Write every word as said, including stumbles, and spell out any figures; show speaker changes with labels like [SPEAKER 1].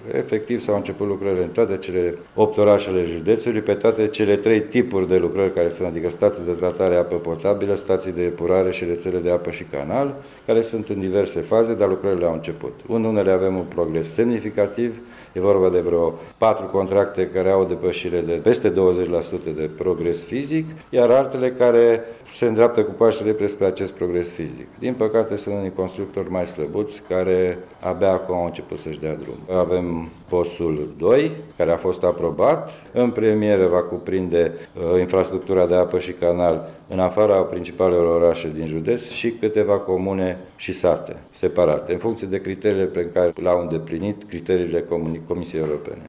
[SPEAKER 1] Efectiv s-au început lucrările în toate cele opt orașe ale județului, pe toate cele trei tipuri de lucrări care sunt, adică stații de tratare apă potabilă, stații de epurare și rețele de apă și canal, care sunt în diverse faze, dar lucrările au început. În unele avem un progres semnificativ, e vorba de vreo patru contracte care au o depășire de peste douăzeci la sută de progres fizic, iar altele care se îndreaptă cu pași repede spre acest progres fizic. Din păcate sunt unii constructori mai slăbuți care abia acum au început să-și dea drum. Avem posul doi, care a fost aprobat. În premieră va cuprinde uh, infrastructura de apă și canal în afara principalelor orașe din județ și câteva comune și sate separate, în funcție de criteriile pe care le-au îndeplinit criteriile Comisiei Europene.